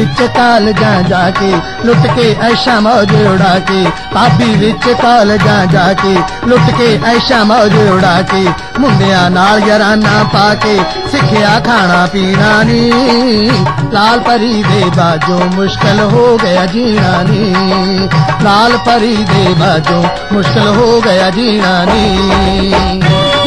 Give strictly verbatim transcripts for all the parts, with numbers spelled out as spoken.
विच कालजां जाके लुट के ऐशा मौज उड़ा के, भाभी विच कालजां जाके लुट के ऐशा मौज उड़ा के, मुंडियां नाल याराना पाके सिखिया खाना पीना नी, लाल परी दे बाजों मुश्किल हो गया जीना नी, लाल परी दे बाजों मुश्किल हो गया जीना नी।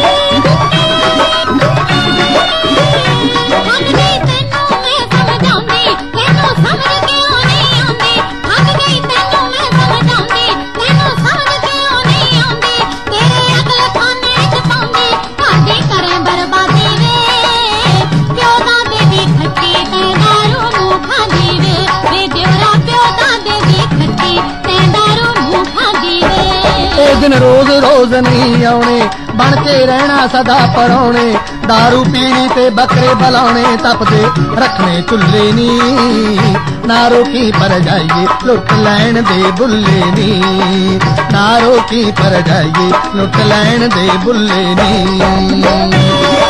दिन रोज रोज नहीं आने बन के रहना सदा परौने, दारू पीनी ते बकरे बलाने तपदे रखने चुल्ले नी, ना रोकी पर जाइए लुट लैन दे बुल्ले नी, ना रोकी पर जाइए लुट लैन दे बुल्ले नी।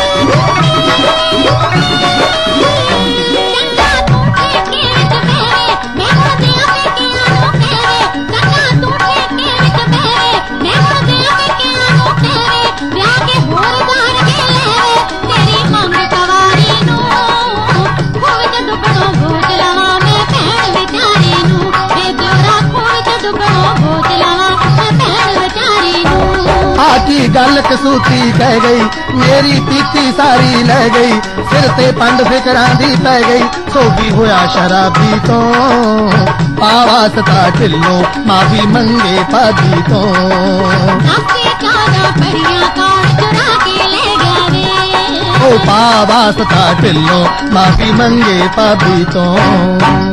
की गल कसूती कह गई मेरी पीती सारी लै गई, सिर ते पंड फिकरां दी पै गई, सो भी होया शराबी तो पावा सता ढिलो माफी मंगे भाभी तो, ओ पावा सता ढिलो माफी मंगे भाभी तो।